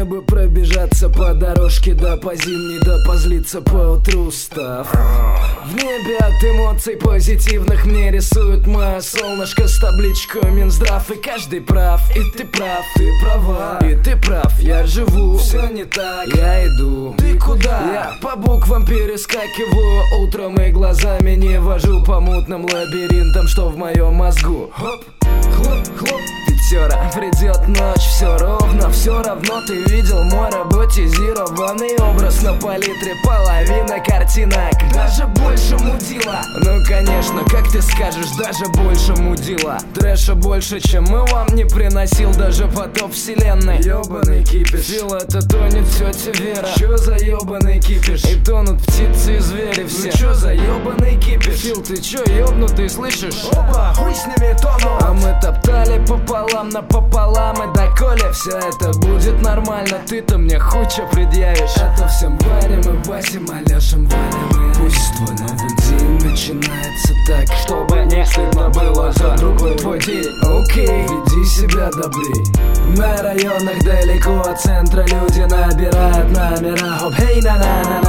мне бы пробежаться по дорожке, да по зимней, да позлиться поутру устав. В небе от эмоций позитивных мне рисует мое солнышко с табличкой Минздрав. И каждый прав, и ты прав, ты права, и ты прав, я живу. Все не так, я иду. Ты куда? Я по буквам перескакиваю утром и глазами не вожу по мутным лабиринтам, что в моем мозгу. Хоп, хлоп, хлоп, пятера. Придет ночь, все ровно, все равно ты видел мой роботизированный образ на палитре, половина картинок, даже больше мудила. Ну конечно, как ты скажешь, даже больше мудила. Трэша больше, чем мы вам не приносил даже потоп вселенной. Ёбаный кипиш, Фил, это тонет тетя Вера. Чё за ёбаный кипиш? И тонут птицы и звери все. Ну чё за ёбаный кипиш? Фил, ты чё ёбнутый, слышишь? Опа, хуй с ними тону. А мы топтали пополам напополам, и доколе все это будет нормально, ты-то мне хуй чё предъявишь? А то всем варим и басим, а ляжем валим. Пусть твой новый день начинается так, чтобы не стыдно было за другой твой день. Окей, веди себя добрей. На районах далеко от центра люди набирают номера. Хоп, хей, на-на-на.